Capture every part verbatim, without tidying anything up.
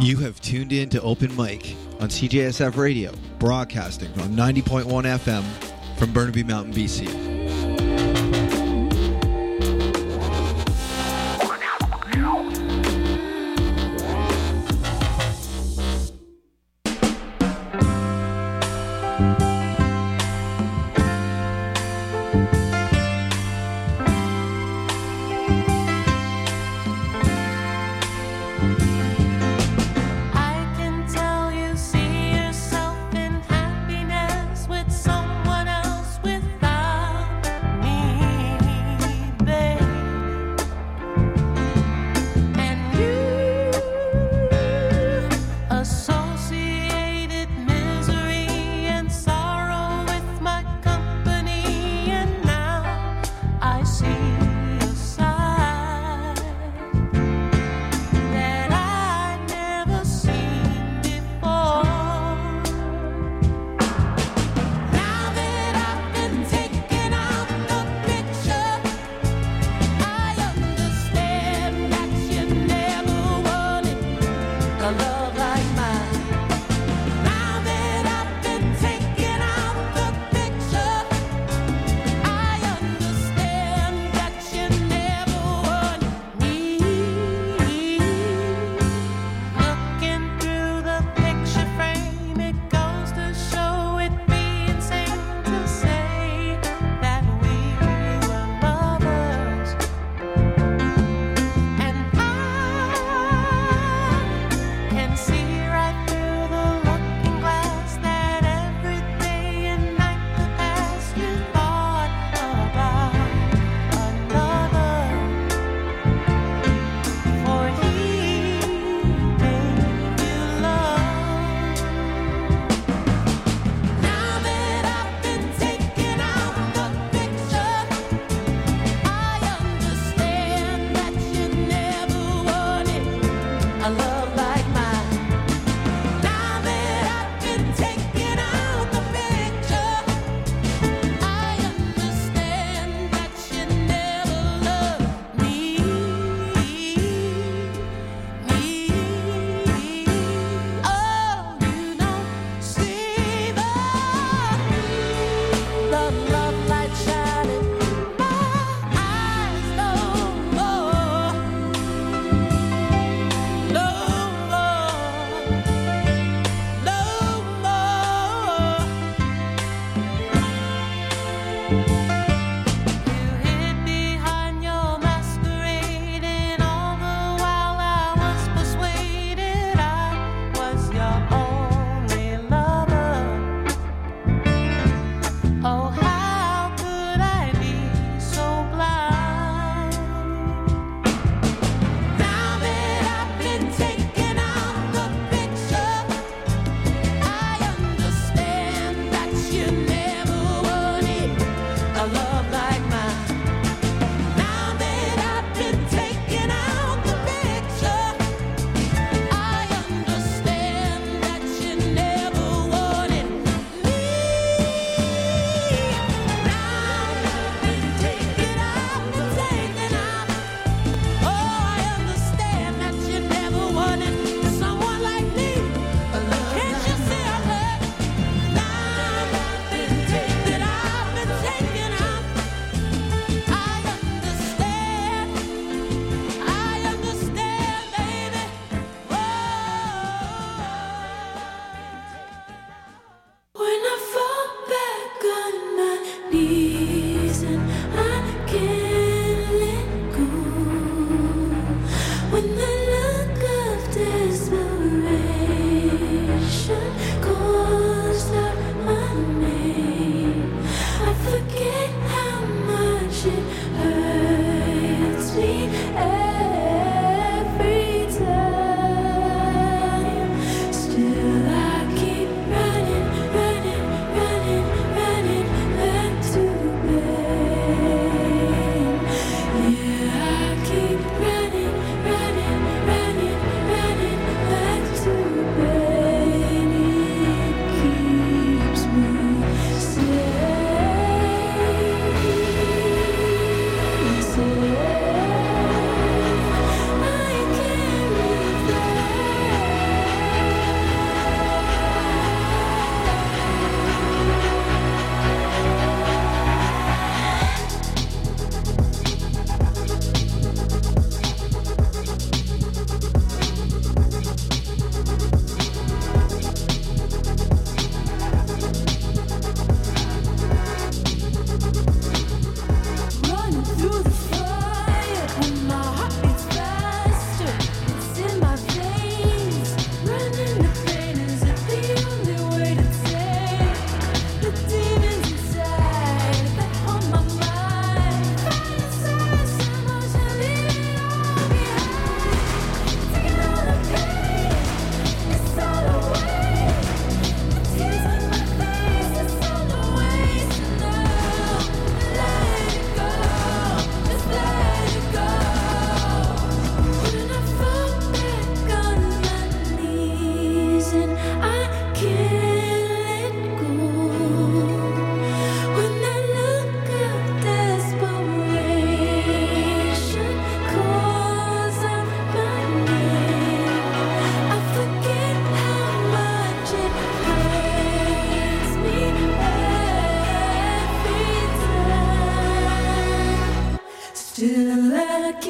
You have tuned in to Open Mic on C J S F Radio, broadcasting on ninety point one F M from Burnaby Mountain, B C. Someone else without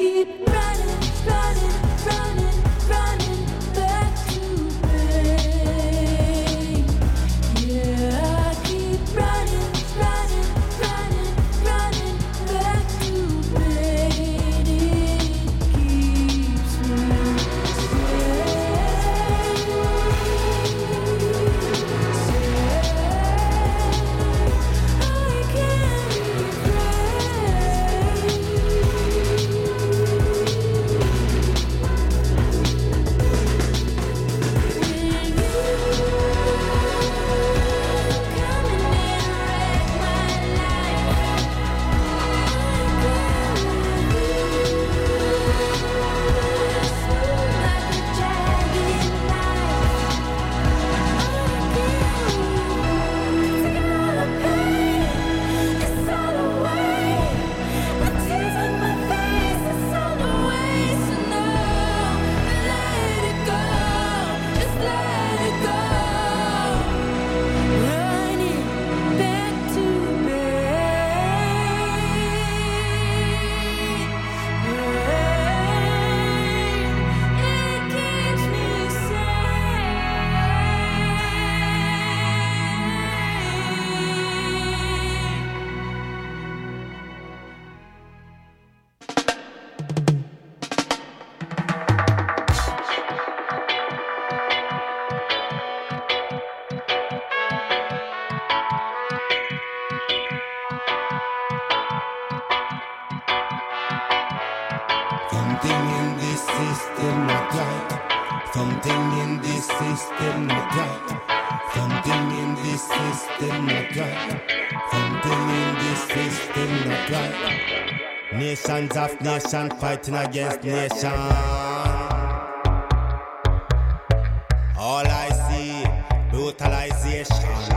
Something in this system not right. Something in this system not right. Something in this system not right. Nations of nations fighting against nation. All I see, brutalization.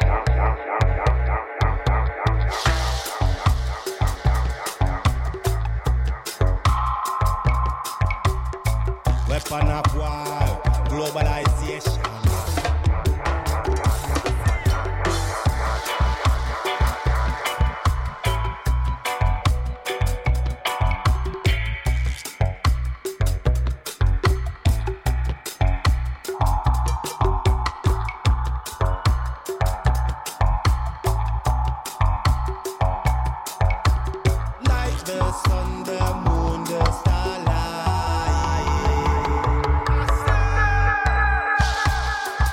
Weapon of war, globalization. Night, the sun, the moon, the starlight.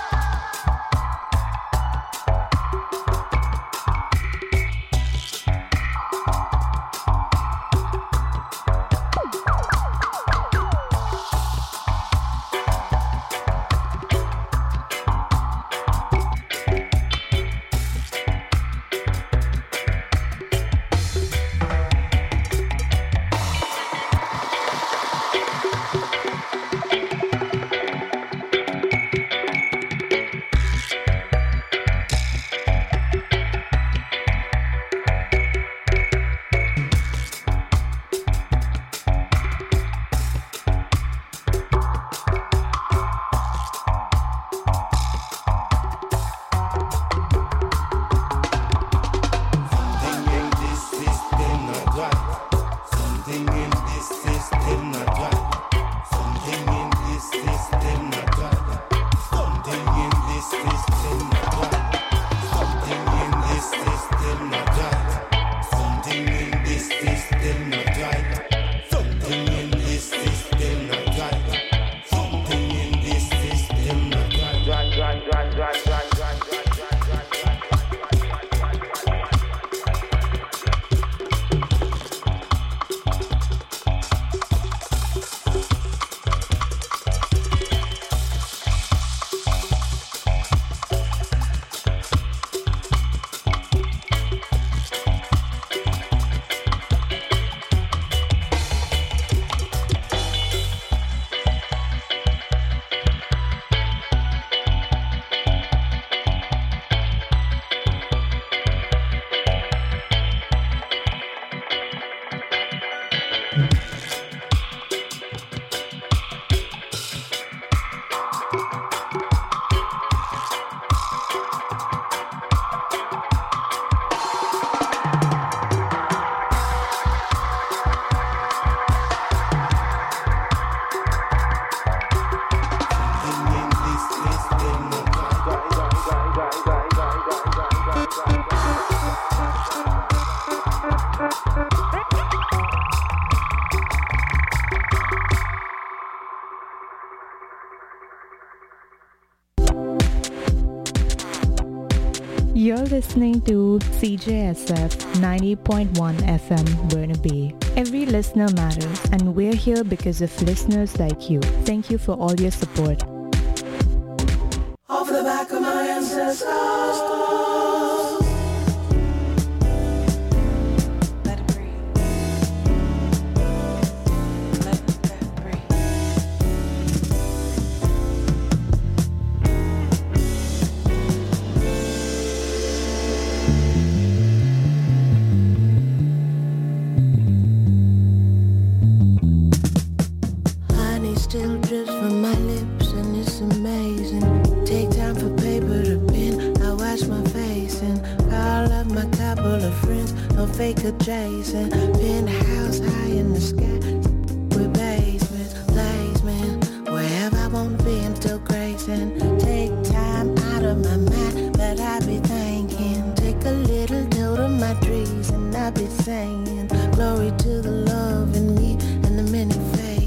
listening to C J S F ninety point one F M Burnaby. Every listener matters, and we're here because of listeners like you. Thank you for all your support. Off the back of my ancestors. Still drips from my lips and it's amazing. Take time for paper to pen. I wash my face and call up my couple of friends. No fake adjacent. Penthouse high in the sky with basements, placement. Wherever I wanna be, I'm still gracing. Take time out of my mind, but I be thinking. Take a little note of my trees and I be saying, glory to the love in me and the many faces.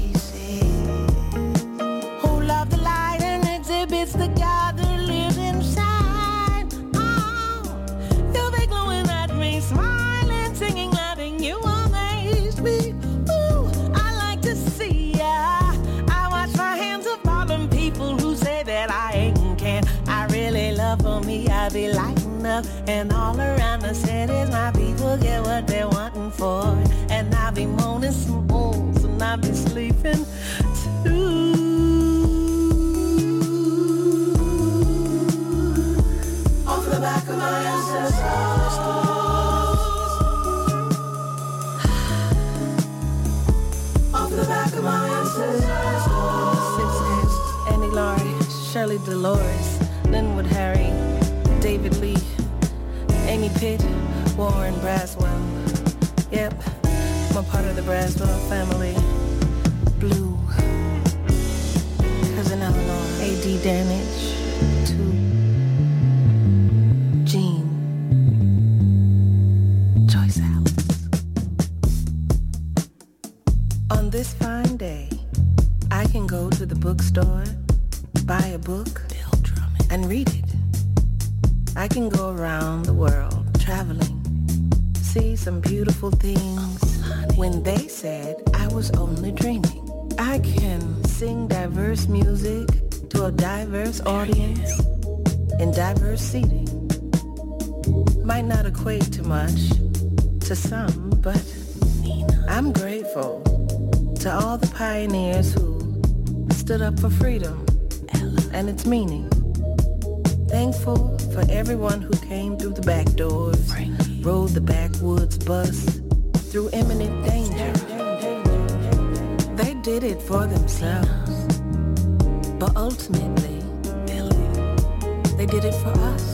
It's the God that lives inside. Oh, you'll be glowing at me, smiling, singing, laughing. You amaze me. Ooh, I like to see ya. I wash my hands of fallen people who say that I ain't can. I really love for me. I be lighting up, and all around the cities, my people get what they're wanting for. And I be moaning some moans, and I be sleeping too. The back of my ancestors. Off the back of my ancestors. Sisters, Annie Laurie, Shirley Dolores, Linwood Harry, David Lee, Amy Pitt, Warren Braswell. Yep, I'm a part of the Braswell family. Blue, Cousin Eleanor, A D Damage, two. On this fine day, I can go to the bookstore, buy a book, and read it. I can go around the world, traveling, see some beautiful things when they said I was only dreaming. I can sing diverse music to a diverse audience in diverse seating. Might not equate to much to some, but I'm grateful to all the pioneers who stood up for freedom and its meaning. Thankful for everyone who came through the back doors, rode the backwoods bus through imminent danger. They did it for themselves, but ultimately, they did it for us.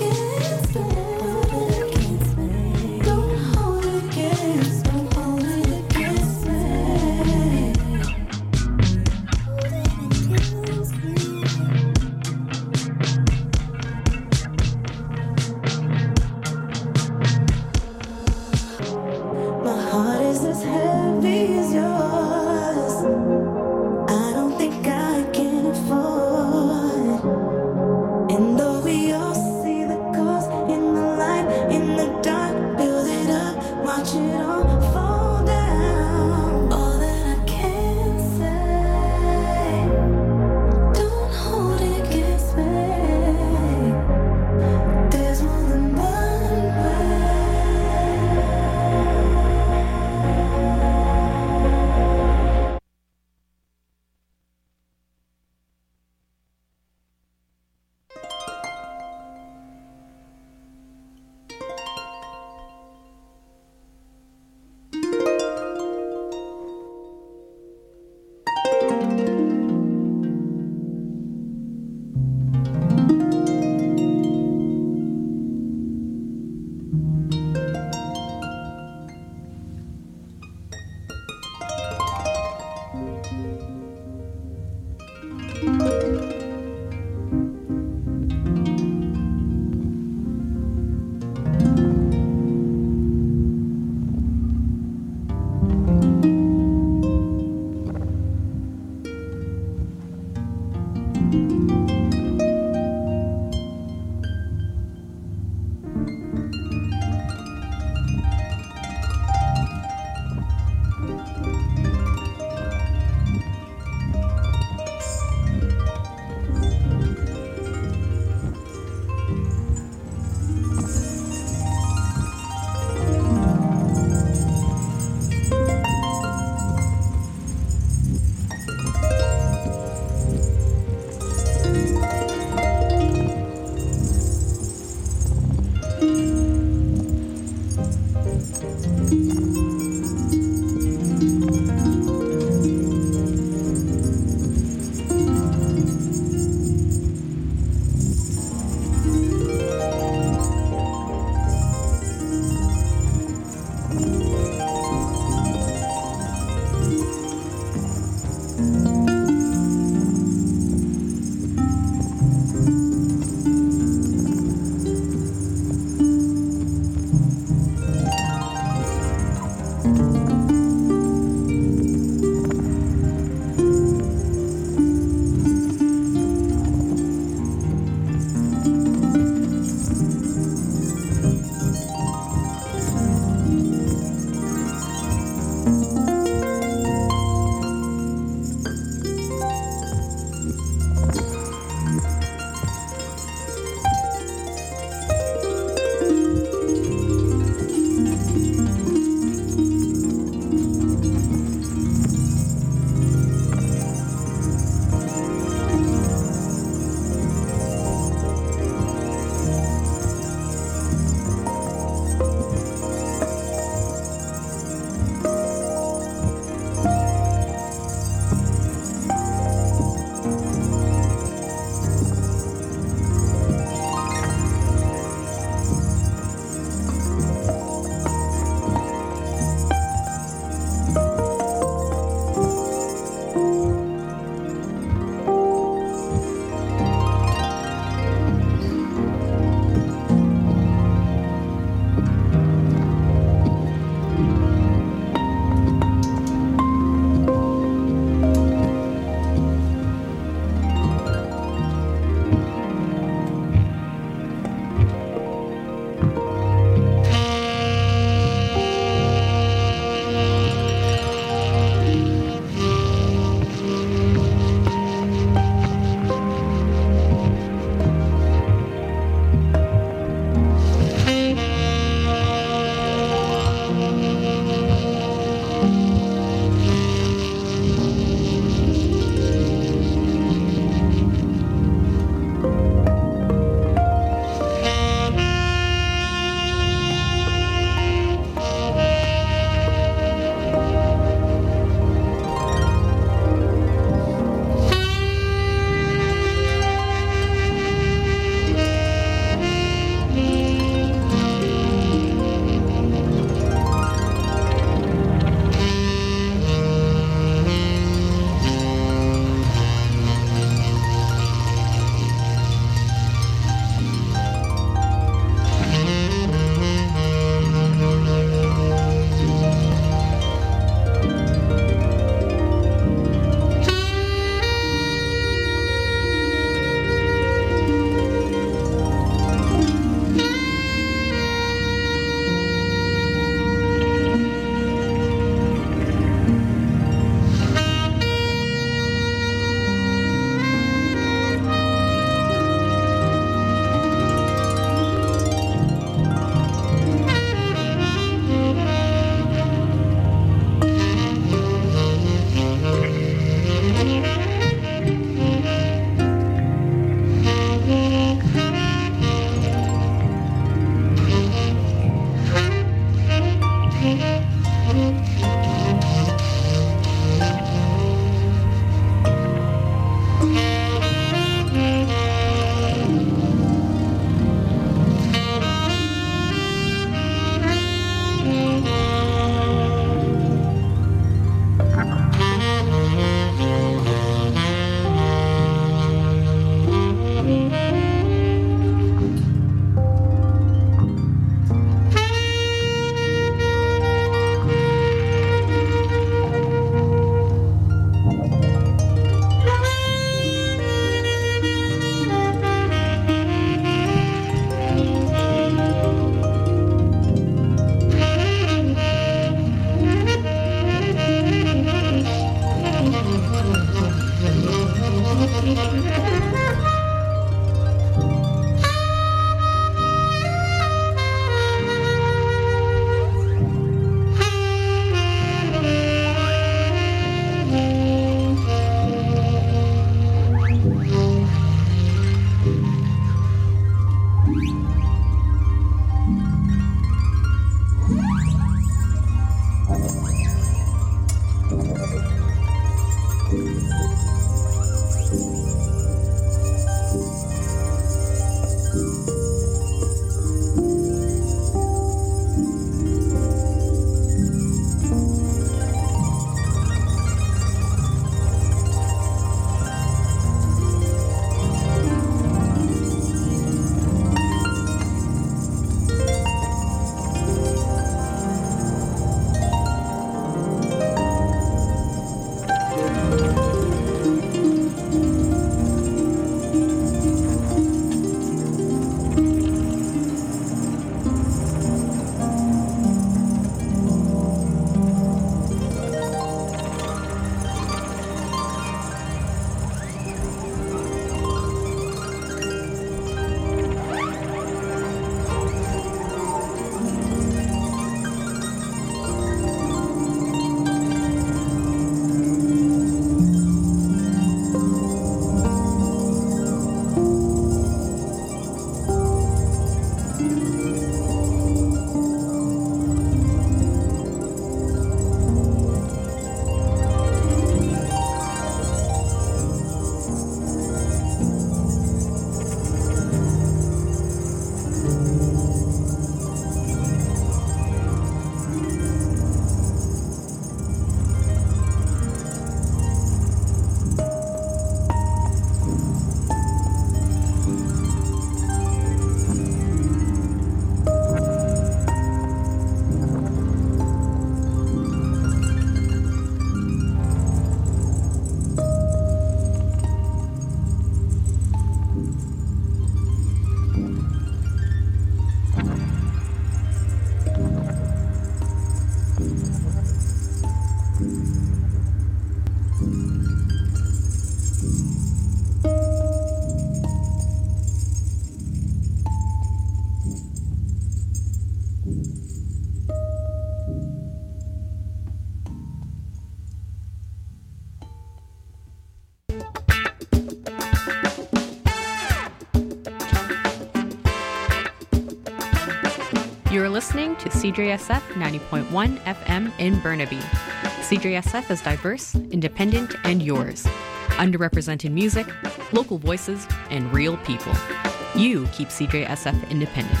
You're listening to C J S F ninety point one F M in Burnaby. C J S F is diverse, independent, and yours. Underrepresented music, local voices, and real people. You keep C J S F independent.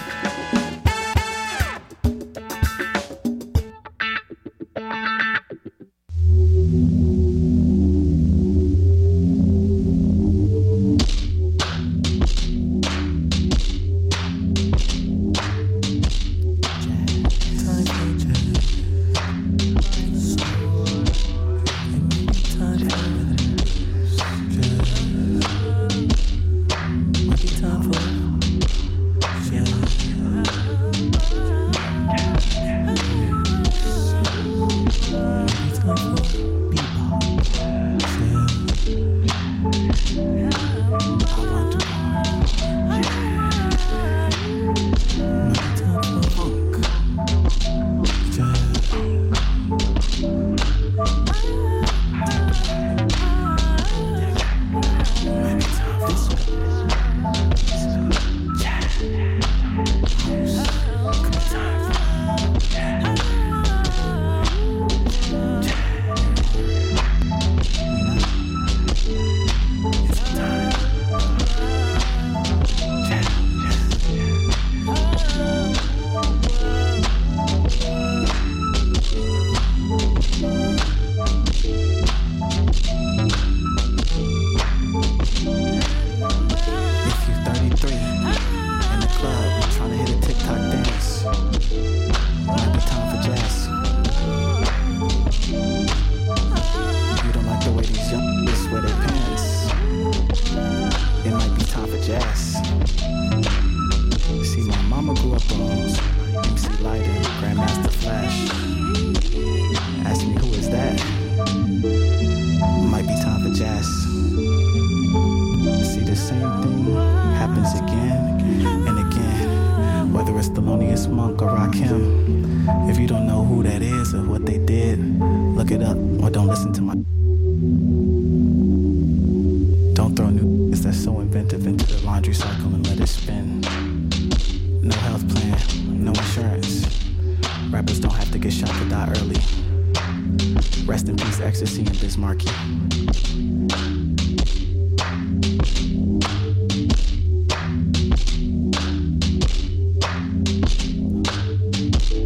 Rest in peace, Ecstasy and Bismarcky.